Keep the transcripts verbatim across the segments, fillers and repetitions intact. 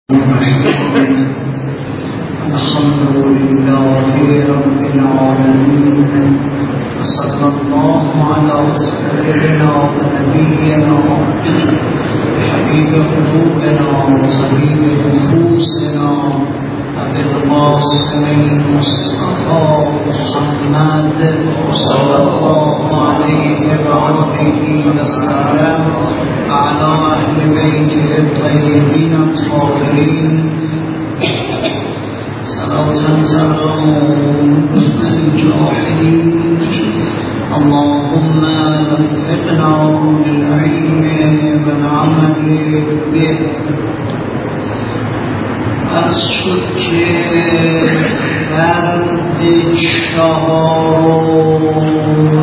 الحمد لله رب العالمين وصلى الله على سيدنا ونبينا حبيب قلوبنا وطبيب نفوسنا أبي القاسم المصطفى محمد صلى الله عليه وآله وسلم على أهل بيته الطيبين الطاهرين صلاة ترون الجاحدين اللهم وفقنا للعلم والعمل به. از شد که فرد چهارم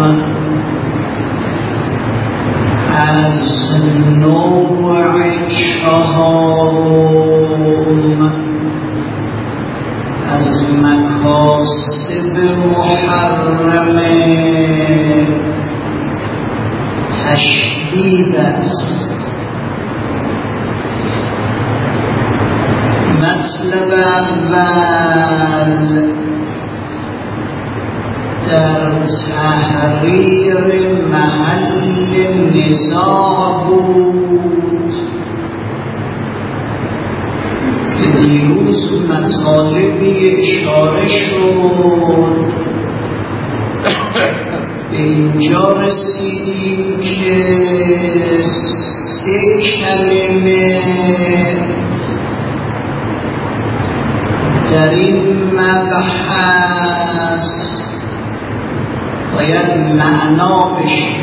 از نوع چهارم از مکاسب محرم تشبیه است. مطلب اول در تحریر محل نزاع بود که دیروز مطالبی اشاره شد. به اینجا رسیدیم که سه کلمه در این مبحث باید معنا بشه.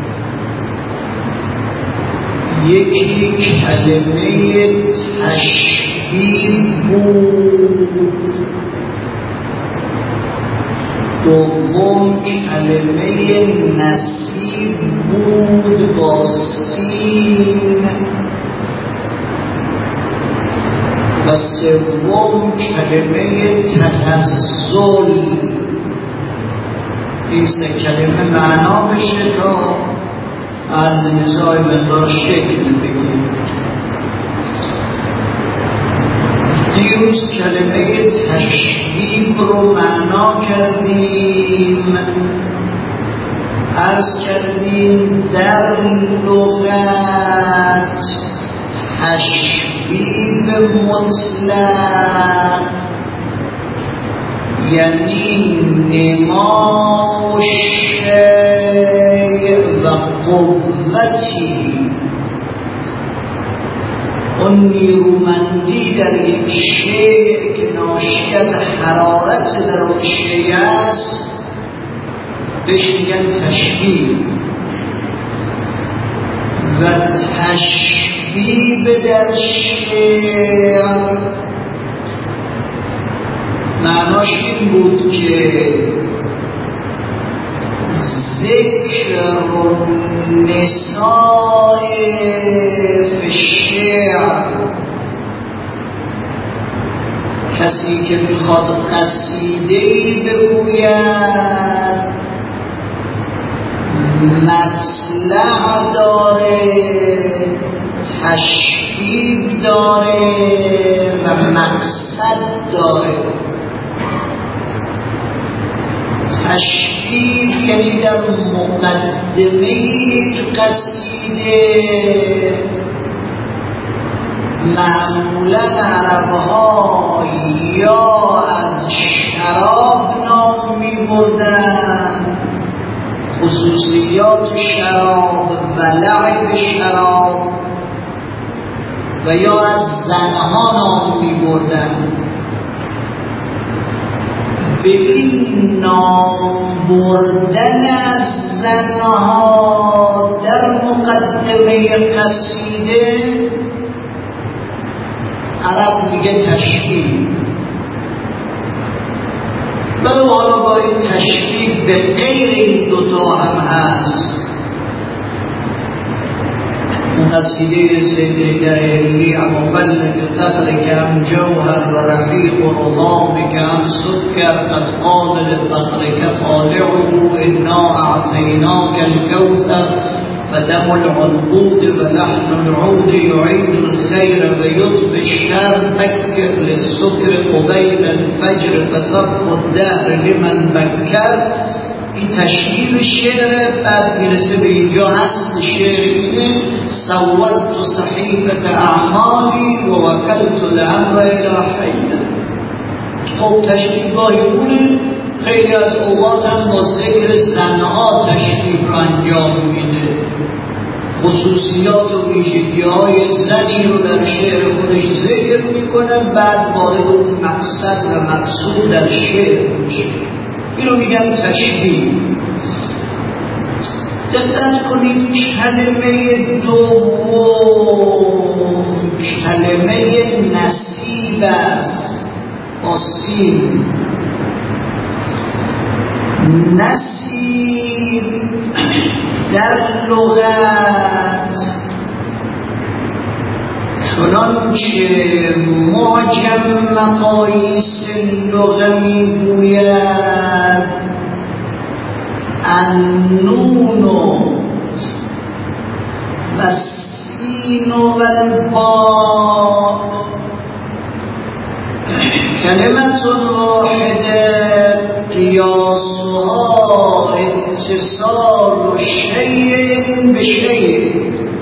یکی کلمه تشبیه بود، دوم کلمه نصیب بود با سین و سوم کلمه تنزل. این سه کلمه معنا بشه تا از نزاع مقدار شکل بگیریم. دیروز کلمه تشبیه رو معنا کردیم. عرض کردیم در لغت تشبیه مطلق یعنی نما شیء و قوتی، اون نیرومندی در یک شیء که ناشی از حرارت در اون شیء است بهش میگن تشبیه. و تشبیه در شعر معناش این بود که ذکر نساء فی الشعر، کسی که میخواد قصیده‌ای بگوید مطلع داره، تشبیه داره و مقصد داره. تشبیه یعنی در مقدمه یک قصیده معمولا عربها یا از شراب نام می بردن، خصوصیات شراب و لعب شراب، و یا از زنها نام می بردن. به این نام بردن از زنها در مقدمه قصیده عرب میگه تشبیه. ولی حالا با این تشبیه به غیر این دوتا هم هست. اون قصیده سید دریلی اما فلک تقرک هم جوهر و رفیق و رضامک هم سکر قد قابل تقرک طالعه انا اعطیناک الکوثر فدم العنقود و لحن العود یعید الخیر و یطف الشر بکر للسکر قبیل الفجر فصف الدهر لمن بکر. این تشکیل شعر. بعد میرسه به اینجا اصل شعر اینه: سوّدت صحیفة اعمالی و وکلت الامر الی حیدر. خب تشکیل گاهی خیلی از اوقات هم با ذکر زنها تشکیل رو انجام میده، خصوصیات و ویژگی‌های زنی رو در شعر خودش ذکر میکنه، بعد وارد اون مقصد و مقصود در شعر میشه. این رو میگن تشکیل. دقت کنید کلمه دوم کلمه نصیب است. آسیب نصیب در لغت چنانچه معجم مقاییس لغه میگوید النون و السین و الباء کلمت واحده قیاسها اتصال شیء به شیء.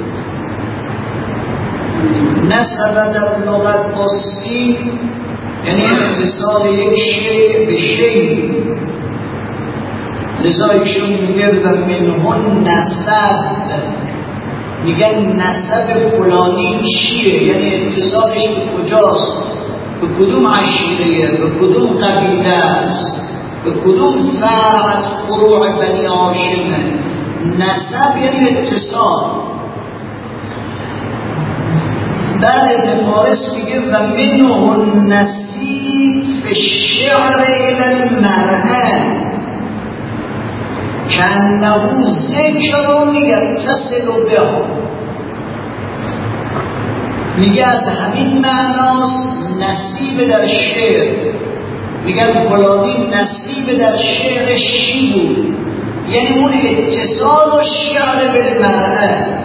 نسب در لغت با سین یعنی اتصال یک شیء به شیء. لذا ایشون میگه و منهن نسب، میگن نسب فلانی چیه، یعنی اتصالش به کجاست، به کدوم عشیره، به کدوم قبیله است، به کدوم فرع از فروع بنی هاشمه. نسب یعنی اتصال. بعد ابن فارس میگه و منه النسیب فی الشعر الى المرهن کانه ذکر یتصل بها. میگه از همین معناست نصیب در شعر. میگن فلانی نصیب در شعر شی بود، یعنی اون اتصال و شعر به مرأه،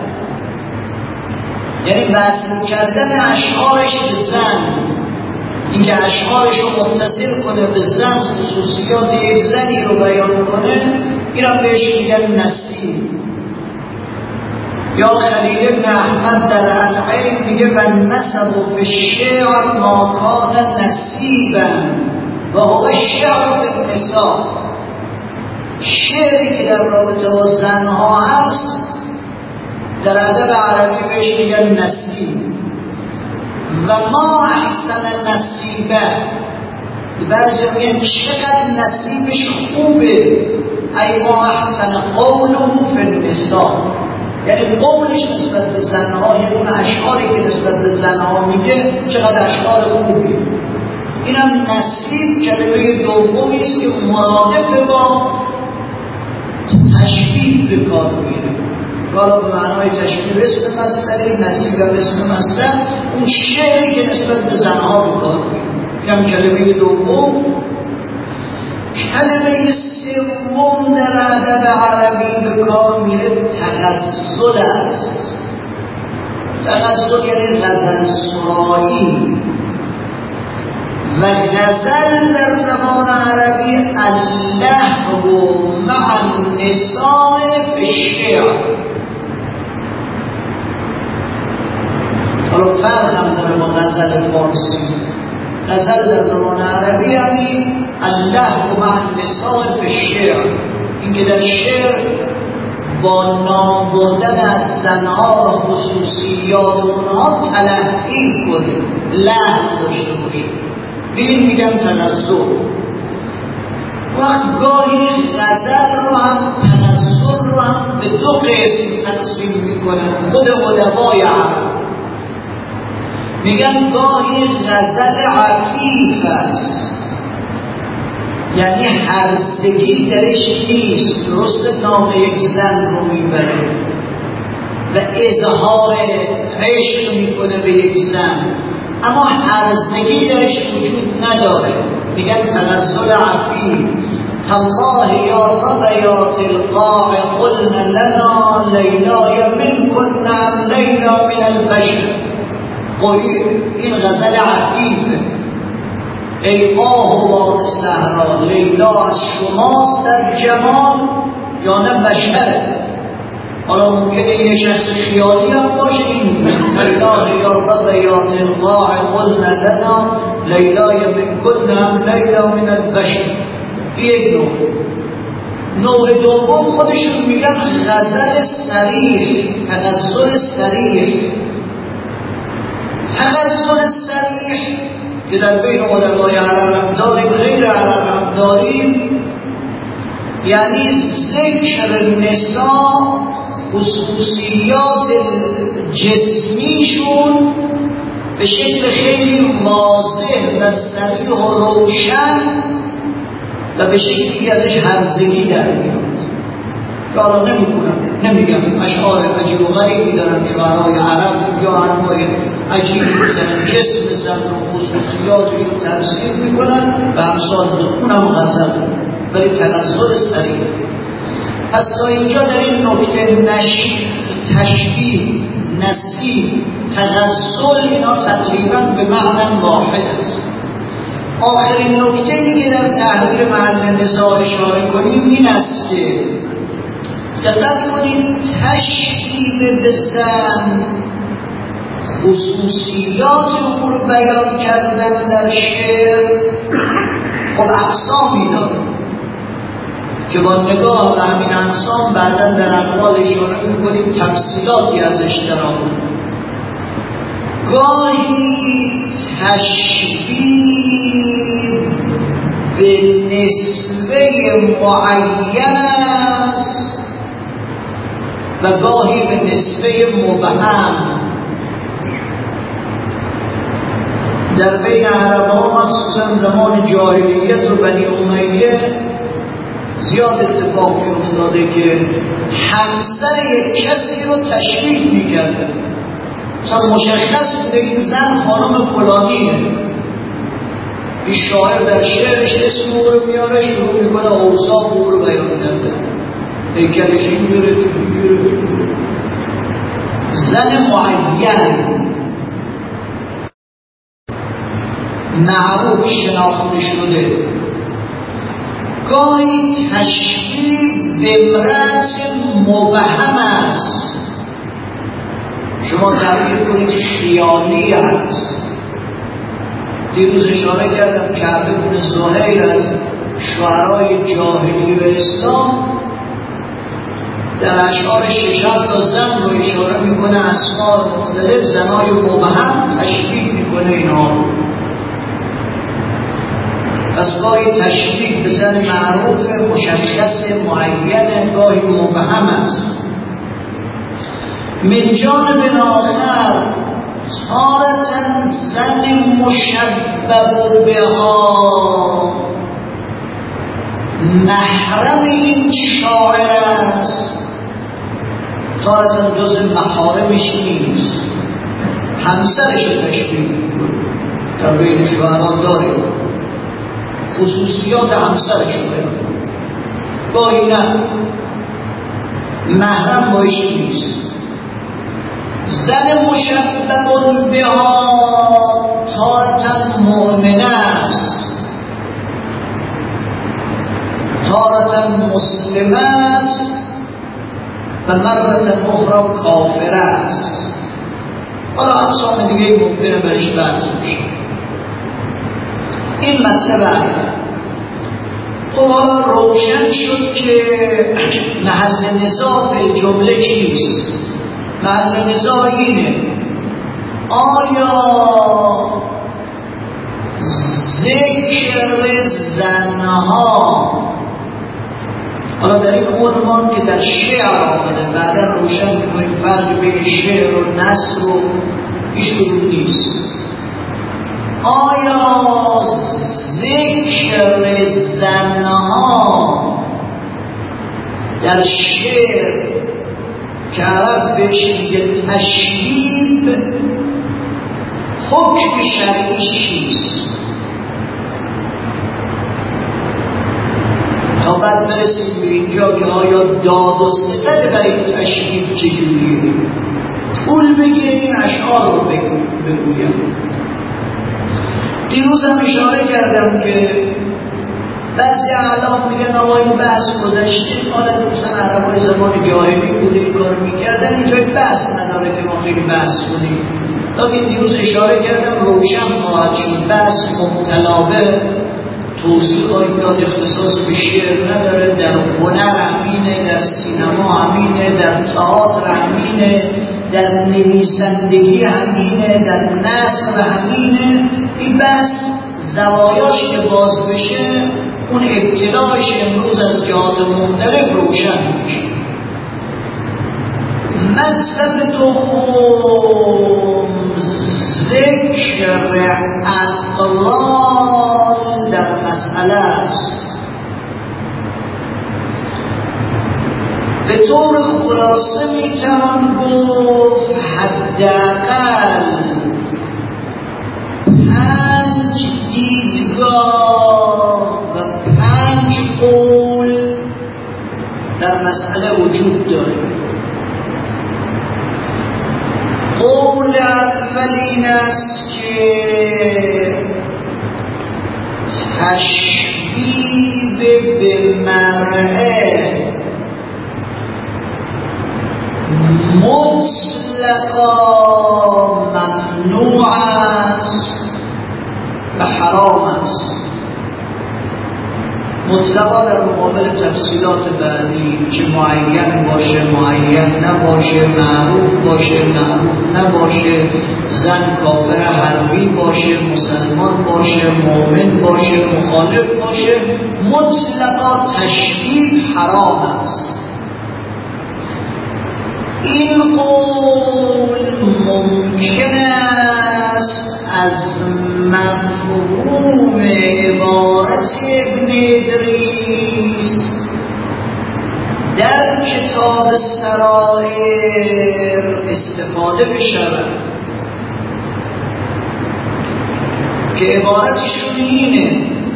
یعنی وصل کردن اشعارش به زن، اینکه اشعارش رو متصل کنه به زن، خصوصیات یک زنی رو بیان کنه، این هم بهش میگن نصیب. یا خلیل ابن احمد در العین میگه و نسب فی الشعر ما کان نصیبا و هو شعر فی النساء. شعری که در رابطه با زنها هست در ادب عربی بهش میگن نصیب. و ما احسن نصیبه، بعضی میگن چقدر نصیبش خوبه، ای ما احسن قوله فی النساء، یعنی قولش نسبت به زنها، یعنی اون اشعاری که نسبت به زنها میگه چقدر اشعار خوبی. اینم نصیب کلمه دومی است که مرادف با تشبیه به کار میره. حالا به معنای تشبیه اسم مصدری، نصیب اسم مصدر، اون شعری که نسبت به زنها به کار میره. اینم کلمه دوم. کلمه سوم در ادب عربی به کار میره تغزل است. تغزل یعنی غزل سرایی. و غزل در زبان عربی اللهو مع النساء فی الشعر. حالا فرق هم داره با غزل فارسی. غزل در زبان عربی یعنی اللهو مع النساء فی الشعر، اینکه در شعر با نام بردن از زنها و خصوصیات اونها تلهی کنه، لهو داشته باشه. این میگن تنزل. وقت گاهی غزل رو هم تنزل رو هم به دو قسم تقسیم میکنه خود علمای عرب. میگن گاهی غزل عفیف است، یعنی هرزگی درش نیست، درست نام یک زن رو میبره و اظهار عشق میکنه به یک زن، اما هرزگی درش وجود نداره. میگن تنزل عفیف. تالله یا ظبیات القاع قلنا لنا لیلای من کنم لیلا من البشر. قوی این غزل عفیفه. ای آه و باد صحرا، لیلا از شماست در جمال یا نه بشره؟ حالا ممکنه یه شخص خیالی هم باشه اینجور تالله یا ظبیات القاع قلنا لنا لیلای من کنم لیلا من البشر. یک نوع. نوع دوم خودشون میگن غزل صریح، تغزل صریح. تغزل صریح که در بین علمای عرب هم داریم، غیر عرب هم داریم، یعنی ذکر نساء خصوصیات جسمیشون به شکل خیلی واضح و صریح و روشن و به شکلی که ازش هرزگی در میاد که حالا نمیکنم نمیگم اشعار عجیب و غریبی دارن شعرهای عرب یا حرفای عجیبی میزنن، جسم زن و خصوصیاتش رو تفسیر میکنن و امثال اونم غزل، ولی تغزل صریح. پس تا اینجا در این نکته نشی، تشبیه، نسیب، تغزل اینا تقریبا به معنی واحد است. آخرین نکته‌ای که در تحریر محل نزاع اشاره کنیم این است که دقت کنید تشبیه به زن، خصوصیات او رو بیان کردن در شعر خب اقسامی داره که با نگاه به همین اقسام بعدا در اقوال اشاره میکنیم تفصیلاتی ازش در آمده. گاهی تشبیه به نسبه معین است و گاهی به نسبه مبهم. در بین عرب ها مخصوصا زمان جاهلیت و بنی امیه زیاد اتفاقی افتاده که همسر یک کسی رو تشبیه میکرده. مثلا مشخص بوده این زن خانم فلانیه، این شاعر در شعرش اسم او رو میاره، شروع میکنه اوصاف او رو بیان کرده، هیکلش اینجوره اینجوره، زن معین معروف شناخته شده. گاهی تشبیه به امرأت مبهم است، شما تعبیر کنید خیالی است. دیروز اشاره کردم کعبه بن زهیر از شعرهای جاهلی و اسلام در اشعار شش تا زن رو اشاره میکنه، اسماء مختلف زنای مبهم تشبیه میکنه اینها رو. پس گاهی تشبیه به زن معروف مشخص معین، گاهی مبهم است. من جانب آخر تارة زن مشبه بها محرم این شاعر است، تارة جز محارمش نیست، همسرش تشبیه میکنه. در بین شعران داریم خصوصیات همسرش رو بیان، گاهی نه، محرم باش نیست. زن مشبه بها تارة مؤمنه است، تارة مسلمه است و مرة اخرى کافره است. حالا اقسام دیگه ممکنه برش بحث بشه. این مطلب اول. خب حالا روشن شد که محل نزاع به جمله چیست؟ محل نزاع اینه آیا ذکر زنها، حالا در این عنوان که در شعر آمده بعدا روشن میکنیم فرق بین شعر و نثر و هیچ کدوم نیست، آیا ذکر زنها در شعر که عرب بهش میگه تشبیه حکم شرعی چیست؟ بعد برسیم به اینجا که آیا داد و ستد در این تشکیل چجوریه، طول بگیره این اشعار رو بگویم. دیروز هم اشاره کردم که بعضی اعلام میگن آقا این بحث گذشته، حالا دوستان عربای زمان جاهلی بوده این کار میکردن، اینجای بحث نداره که ما خیلی بحث کنیم. لیکن دیروز اشاره کردم روشن خواهد شد، بحث مبتلا به توضیح خواهیم داد، اختصاص به شعر نداره، در هنر همینه، در سینما همینه، در تئاتر همینه، در نویسندگی همینه، در نثر همینه. این بحث زوایاش که باز بشه اون ابتدایش امروز از جهات مختلف روشن میشه. مطلب دوم ذکر اقوال در مسئله است. به طور خلاصه میتوان گفت حداقل پنج دیدگاه و پنج قول در مسئله وجود داره. قول اول این است که تشبیه به مرء مطلقا ممنوع است و حرام است. مطلقا در مقابل تفصیلات بعدی، چه معین باشه معین نباشه، معروف باشه معروف نباشه، زن کافر حربی باشه مسلمان باشه مؤمن باشه مخالف باشه، مطلقا تشبیه حرام است. این قول ممکن است از مفهوم عبارت ابن ادریس در کتاب سرائر استفاده بشود که عبارتشون اینه: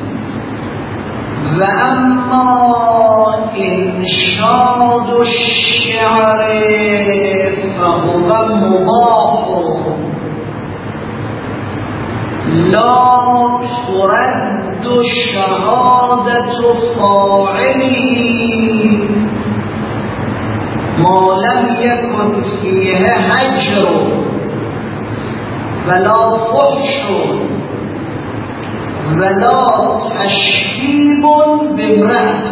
و اما انشاد و شعر فهو مباح لا ترد شهادت فاعلی ما لم یکن فیه هجر ولا فحش ولا تشبیب بامرأة.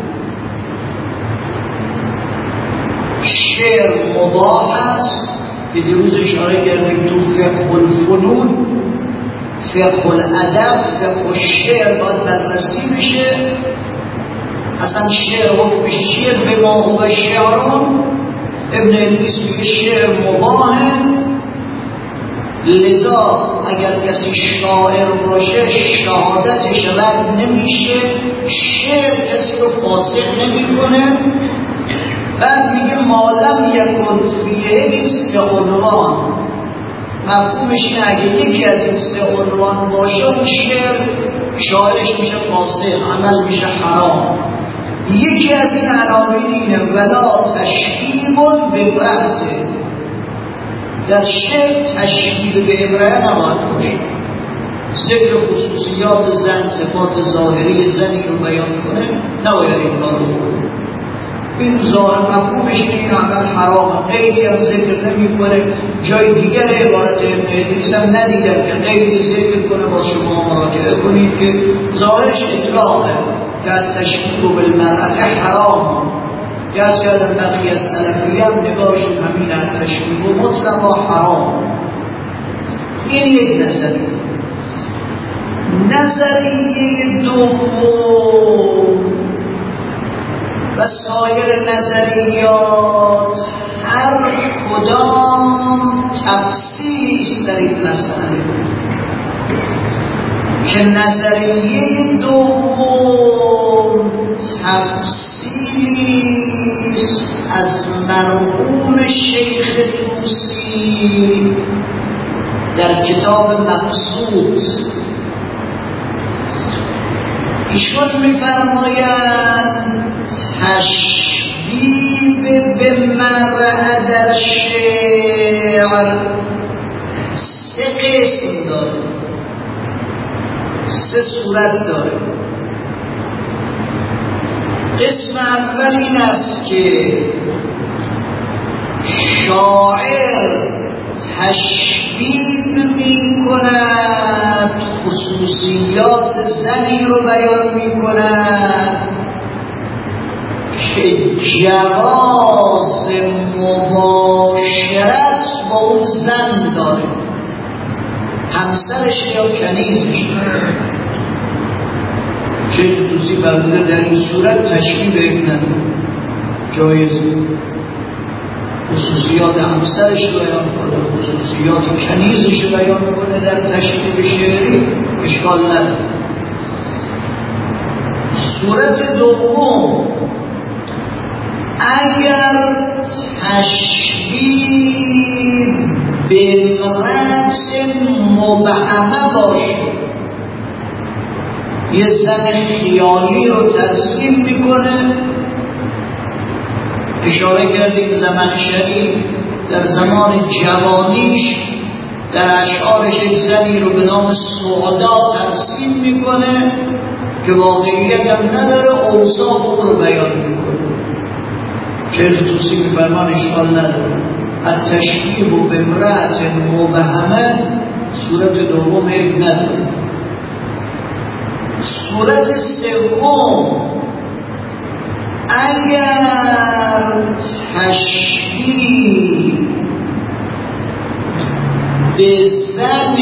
شعر مباح است که دیروز اشاره کردیم تو فقه الفنون، فقه الادب، فقه الشعر باید بررسی بشه. اصلا شعر حکمش چیه؟ به ما هو شعرون. ابن ادریس میگه شعر مباحه، لذا اگر کسی شاعر باشه شهادتش رد نمیشه، شعر کسی رو فاسق نمیکنه. بعد میگه مالم یکن فیه این سه عنوان، مفهومش اینه اگه یکی از این سه عنوان باشه اون شعر شاعرش میشه فاسق، عمل میشه حرام. یکی از این عناوین اینه ولا تشبیه بامرأة. در شعر تشبیه به امرأة نباید باشه، ذکر خصوصیات زن، صفات ظاهری زنی رو بیان کنه، نباید این کار رو کنه. این ظاهر مفهومش این عمل حرامه، غیری هم ذکر نمی کنه. جای دیگر عبارت ابن ادریس هم ندیدم که غیری ذکر کنه. با شما مراجعه کنید که ظاهرش اطلاقه که تشبیه بالمرأة حرام. که از کردم برخی از سلفی هم نگاهشون همین تشبیه مطلق و حرام. این یک نظریه. نظریه دوم و سایر نظریات هر کدام تفصیل در این مسئله که نظریه دوم تفصیلی از مرحوم شیخ طوسی در کتاب مقصود. ایشون میفرمایند تشبیه به مرعه در شعر سه قسم داره، سه صورت داره. قسم اول این است که شاعر تشبیه می کند، خصوصیات زنی رو بیان می کند که جواز مباشرت با اون زن داره، همسرش یا کنیزش. شیخ طوسی فرموده در این صورت تشبیه به ابن جایزه، خصوصیات همسرش بیان کنه، خصوصیات کنیزش بیان کنه در تشبیه شعری، اشکال نداره. صورت دوم، اگر تشبیه به امرأت مبهمه باشه، یه زن خیالی رو ترسیم میکنه. اشاره کردیم زمخشری در زمان جوانیش در اشعارش یک زنی رو به نام سعدا ترسیم میکنه که واقعیت هم نداره، اوصاف اون رو بیان میکنه. شیخ طوسی میفرمان اشکال نداره، التشبیه به امرأت مبهمه صورت دوم عیب نداره. صورت سوم، اگر تشبیه به زن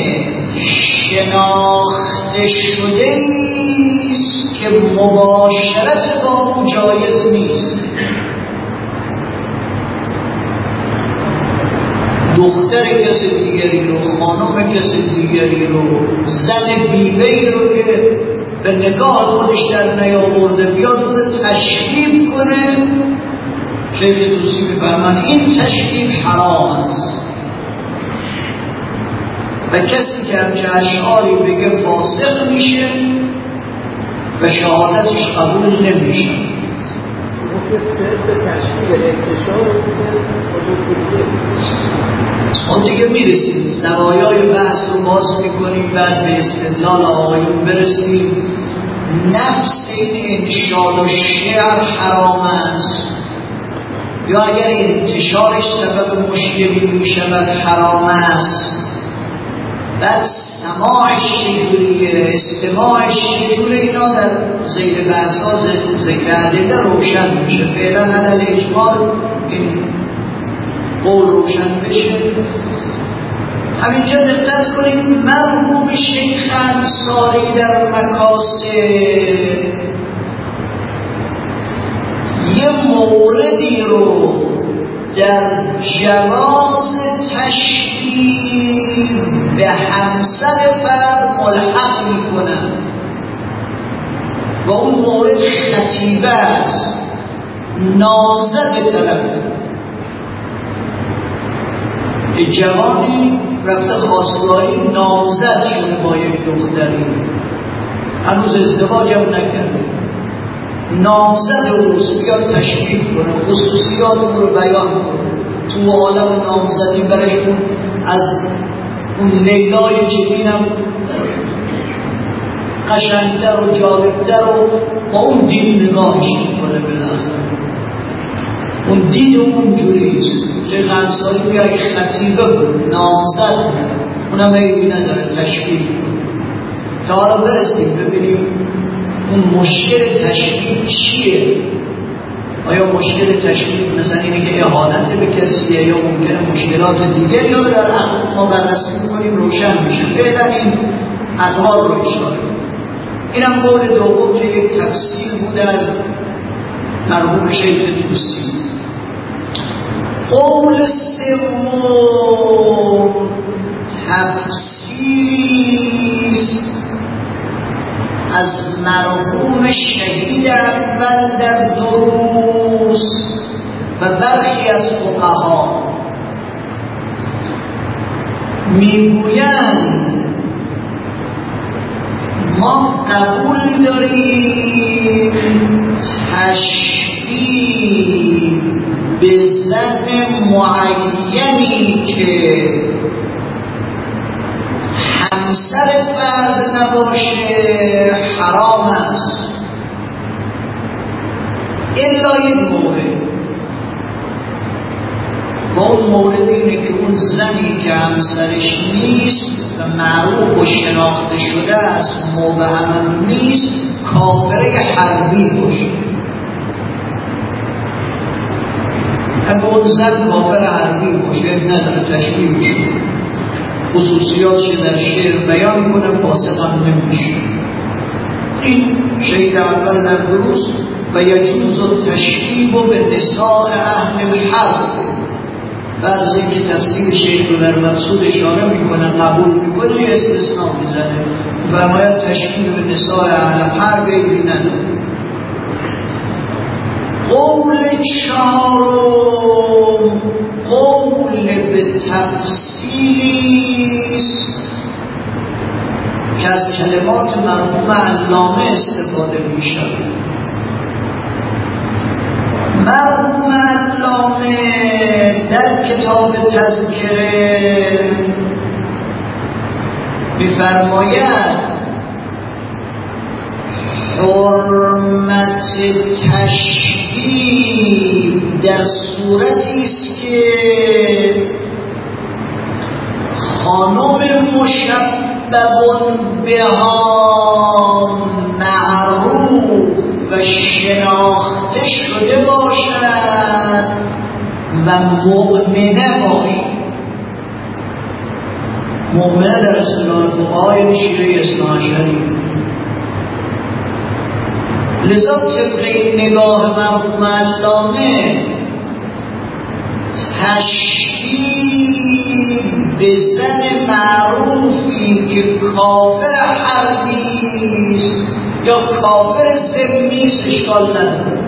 شناخته شده ایست که مباشرت با اون جایز نیست، دختر کسی دیگری رو، خانم کسی دیگری رو، زن بیوه‌ای رو که به نگاه خودش در نیاورده بیاد رو تشبیه کنه، شیخ طوسی می‌فرمان این تشبیه حرام است و کسی که همچه اشعاری بگه فاسق میشه و شهادتش قبول نمیشه. ما دیگه میرسیم زوایای بحث رو باز میکنیم، بعد به استدلال آقایون برسیم. نفس این انشاد و شعر حرام است یا اگر انتشارش سبب مشکلی میشود حرام است. بعد سماعش چجوریه، استماعش چجوریه، اینا در زیر بحث‌ها ذکر عدده روشن میشه. فعلا علل اجمال این قول روشن بشه. همینجا دقت کنید، مرحوم شیخ انصاری در مکاسب یه موردی رو در جواز تشبیه به همسر فرد ملحق میکنن و اون مورد خطیبه است، نامزد طرف. یه جوانی رفته خواستگاری، نامزد شده با یک دختری، هنوز ازدواج هم نکرده، نامزد اوست، بیاد تشبیه کنه، خصوصیات اون رو بیان کنه. تو عالم نامزدی برای اون از اون لیلای جنینم قشنگتر و جالبتر و با اون دین نگاهش میکنه. بالاخره اون دین اون جوریست که انصاری بیای خطیبه بود، نامزد بود، اونم ایبی نداره تشبیه کنه. تا حالا برسیم ببینیم اون مشکل تشبیه چیه. آیا مشکل تشبیه مثلا اینه که اهانت به کسیه یا ممکنه مشکلات دیگر، یا در عقل ما بررسی میکنیم روشن میشه. فعلا این اقوال رو اشاره. اینم قول دوم که یک تفسیر بوده از مرحوم شیخ طوسی. قول سوم تفسیریست از مرحوم شهید اول در دروس و برخی از فقها. میگویند ما قبول داریم تشبیه به زن معینی که همسر فرد نباشه حرام است، الا این مورد. با اون مورد اینه که اون زنی که همسرش نیست و معروف و شناخته شده است، مبهم نیست، کافره حربی باشه. اگه اون زن کافر حربی باشه نداره تشبیه میشه، خصوصیاتش در شعر بیان کنه، فاسقان نمیشه. این شیء اول در دروس و یجوز التشبیه به نساء اهل الحرب. بعد از اینکه تفسیر شیخ رو در مقصود اشاره میکنه قبول میکنه، یه استثناء میزنه، فرماید تشبیه به نساء اهل الحرب ایدی نداره. قول چهارم قول به تفصیلیست که از کلمات مرحوم علامه استفاده میشه. مرحوم علامه در کتاب تذکره می‌فرماید حرمت تشبیه در صورتی است که خانم مشبه بها معروف و شناخته شده باشد و مؤمنه باشد. مؤمنه در اصطلاح فقهای شیعه اثنا عشری. لذا طبق این نگاه مرحوم علامه تشبیه به زن معروفی که کافر حربی است یا کافر ذمی است اشکال نداره.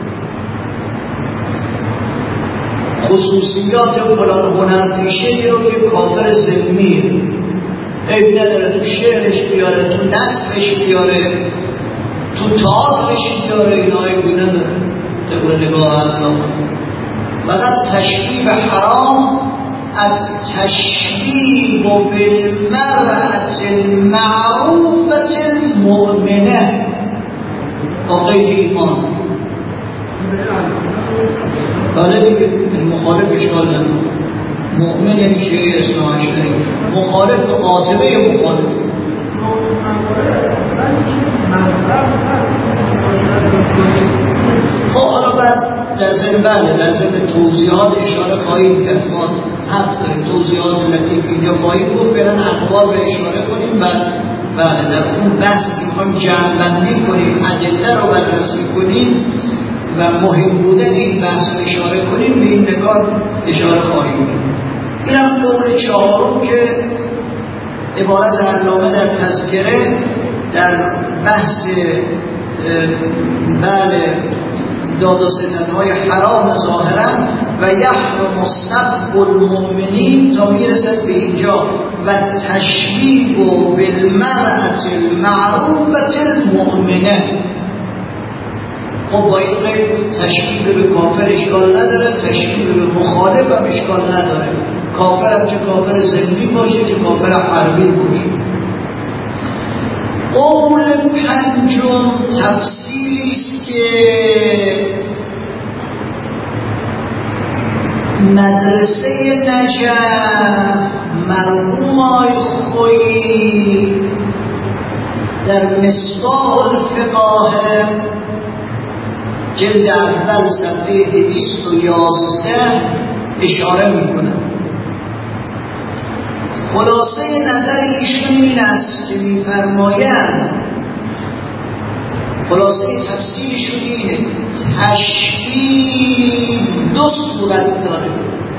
خصوصیات فلان هنرپیشه رو که کافر ذمیه عیب نداره، تو شعرش بیاره، تو نثرش بیاره، تو تئاترش بیاره، اینا عیبی نداره طبق نگاه علامه. فقط تشبیه حرام التشبیه بالمرأة المعروفة المؤمنة با قید ایمان. بله دیگه مخالف اشکال نداره. مؤمن یعنی شیعه اثنا عشری، مخالف قاطبه مخالف. خب حالا بعد در ضمن بله در ضمن توضیحات اشاره خواهیم کرد. ما حق داریم توضیحات لطیف اینجا خواهیم بود، فعلا اقوال به اشاره کنیم. بعد بله در اون بحث که میخوایم جمع‌بندی کنیم، ادله رو بررسی کنیم و مهم بودن این بحث رو اشاره کنیم، به این نکات اشاره خواهیم کرد. این هم قول چهارم که عبارت علامه در تذکره در بحث بله داد و ستدهای حرام ظاهرا و یحرم سب المؤمنین تا میرسد به اینجا و تشبیه بالمرأة المعروفة المؤمنه. خب با این قید تشبیه به کافر اشکال نداره، تشبیه به مخالف هم اشکال نداره. کافر هم چه کافر ذمی باشه چه کافر حربی باشه. قول پنجم تفسیری است که مدرسه نجف مرحوم آقای خویی در مصباح الفقاهه جلد اول صفحه دویست و یازده اشاره میکنه. خلاصه نظر ایشون این است که میفرمایند، خلاصه تفسیرشون اینه تشبیه دو صورت داره.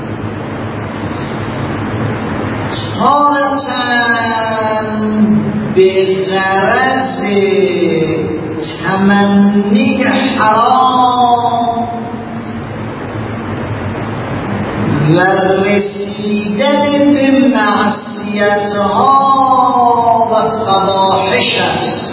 تارتاً به غرض تمنی حرام و رسیدن به معصیتها و قباحها فاحش است.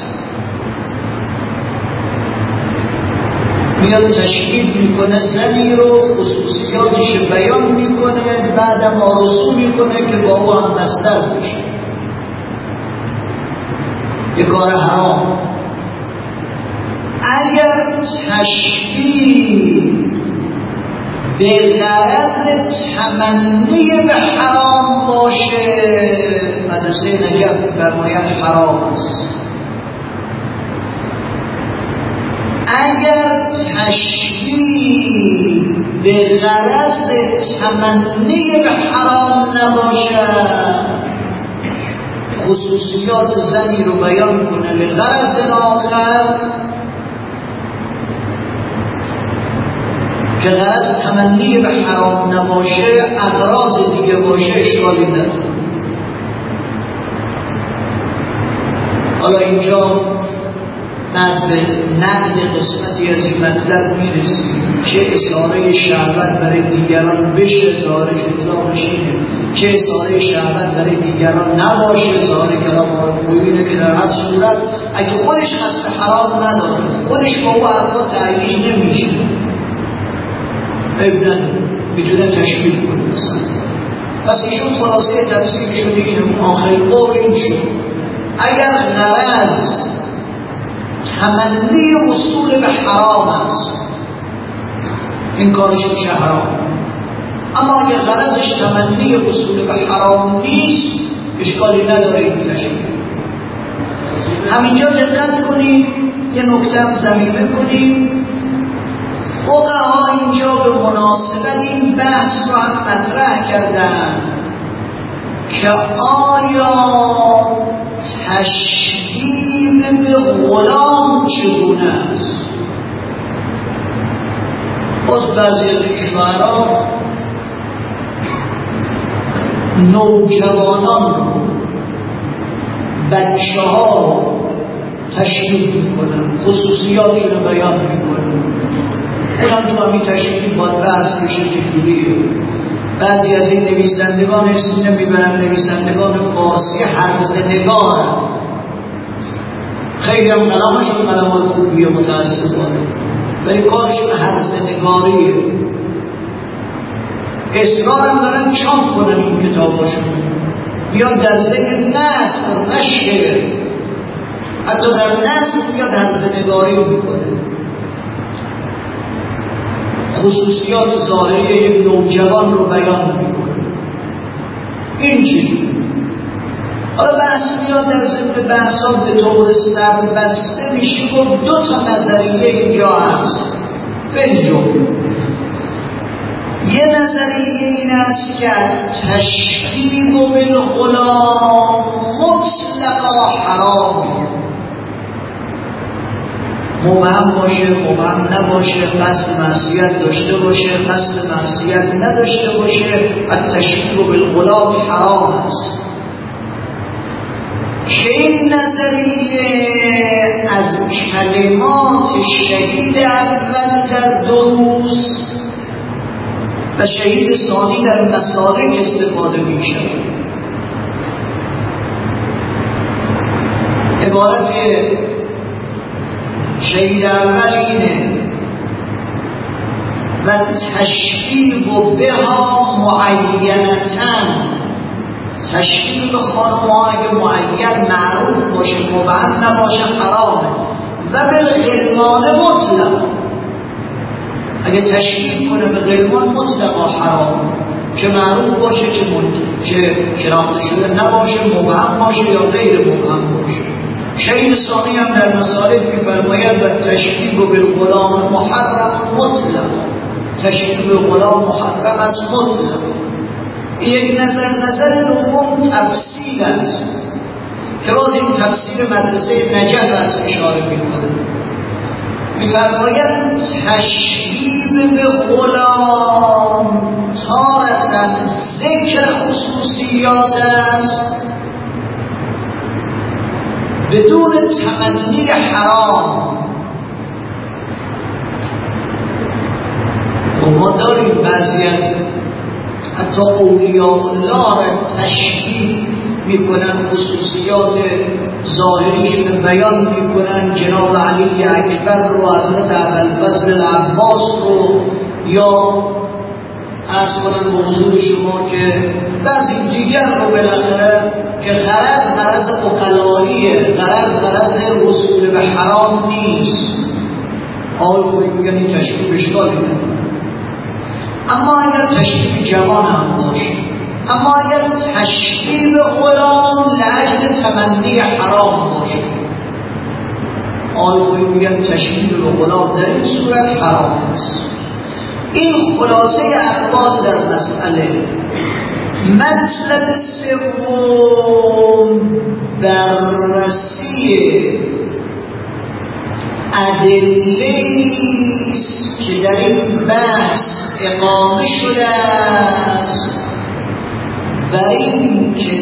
میاد تشکیل میکنه زنی رو، خصوصیاتش بیان میکنه، بعدم آرزو میکنه که با او هم بستر بشه. یه کار حرام. اگر تشبیه به غرض تمنی به حرام باشه، مدرسه نجف فرماید حرام است. اگر تشبیه به غرض تمنی به حرام نباشه، خصوصیات زنی رو بیان کنه لغرض آخر که غرض تمنی به حرام نباشه، اغراض دیگه باشه، اشکالی نداره. حالا اینجا بعد به نقد قسمتی از این مطلب میرسیم، چه اصاره شهوت برای دیگران بشه، ظاهر اطلاقش اینه، چه اصاره شهوت برای دیگران نباشه. ظاهر کلام آقای اینه که در هر صورت اگه خودش قصد حرام نداره، خودش با او حرفا تعییش نمیشه، ابن میتونه تشکیل کنه مثلا. پس ایشون خلاصه تفسیرشون اینه، آخر قول این شد اگر غرض تمنی وصول به حرام است، این کارش میشه حرام. اما اگر غرضش تمنی وصول به حرام نیست، اشکالی نداره این تشکیل. همینجا دقت کنید، یه نکته هم ضمیمه کنید. فقها اینجا به مناسبت این بحث رو هم مطرح کردن که آیا تشبیه به غلام چگونه است. باز بعضی از این شعرا نوجوانان رو، بچه ها رو تشبیه میکنن، خصوصیاتشون رو بیان میکنن. اونم تو همین تشکیل باید بحث بشه چجوریه. بعضی از این نویسندگان اسم نمیبرن، نویسندگان فارسی هرزنگارن، خیلی هم قلمشون قلمات خوبیه متاسفانه، ولی کارشون هرزنگاریه. اصرار هم دارن چاپ کنن این کتاباشون، بیاد در ذهن نسل نشر، حتی در نسل بیاد هرزنگاری میکنه. خصوصیات ظاهری یک نوجوان رو بیان میکنه. این چیزی حالا بحث میاد در ضمن بحثا به طور سربسته میشه گفت دو تا نظریه اینجا هست. بنجم یه نظریه این است که تشبیه بالغلام مطلقا حرامیه، مبهم باشه مبهم نباشه، قصد معصیت داشته باشه قصد معصیت نداشته باشه، التشبیه بالغلام حرام است. که این نظریه از کلمات شهید اول در دروس و شهید ثانی در مسالک استفاده می شود. عبارت شهید اول اینه و تشبیه بها معینتن، تشبیه به خانم‌ها اگه معین معروف باشه مبهم نباشه حرامه. و بالغلمان مطلق، اگه تشبیه کنه به غلمان مطلقا حرام، چه معروف باشه چه چه شناخته شده نباشه، مبهم باشه یا غیر مبهم باشه. شهید ثانی هم در مسالک می‌فرماید و تشبیه بالغلام محرم مطلق، تشبیه به غلام محرم از مطلق. یک نظر نظر دوم تفصیل است که باز این تفصیل مدرسه نجف است اشاره می‌کنه. می‌فرماید تشبیه به غلام تارة ذکر خصوصیات است بدون تمنی حرام. و ما داریم بعضی از حتی اولیاء الله را تشبیه میکنن، خصوصیات ظاهریشون بیان میکنن، جناب علی اکبر رو، حضرت ابوالفضل العباس رو، یا عرض کنم به حضور شما که بعضی دیگر رو بالاخره که غرض غرض اقلاییه، غرض غرض وصول به حرام نیست. آقای خویی میگن این تشکیف اشکالی نداره. اما اگر تشکیف جوان هم باشه، اما اگر تشکیف غلام لأجل تمنی حرام باشه، آقای خویی میگن تشکیف به غلام در این صورت حرام است. این خلاصه اقوال در مسئله. مطلب سوم بررسی ادله‌ای است که در این بحث اقامه شده است بر این که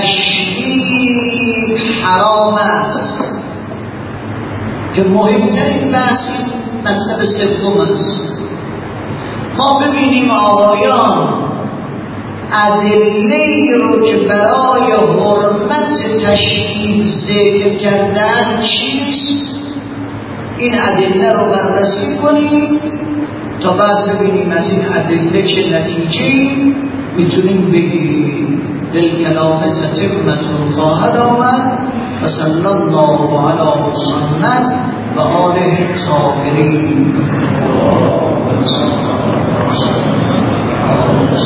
تشبیه حرام است، که مهمترین بحث مطلب سوم است. ما ببینیم آقایان ادله‌ای رو که برای حرمت تشبیه ذکر کردن چیست، این ادله رو بررسی کنیم تا بعد ببینیم از این ادله چه نتیجه‌ای میتونیم بگیریم. للکلام تتمة خواهد آمد. و صلی الله علی محمد و آله الطاهرین.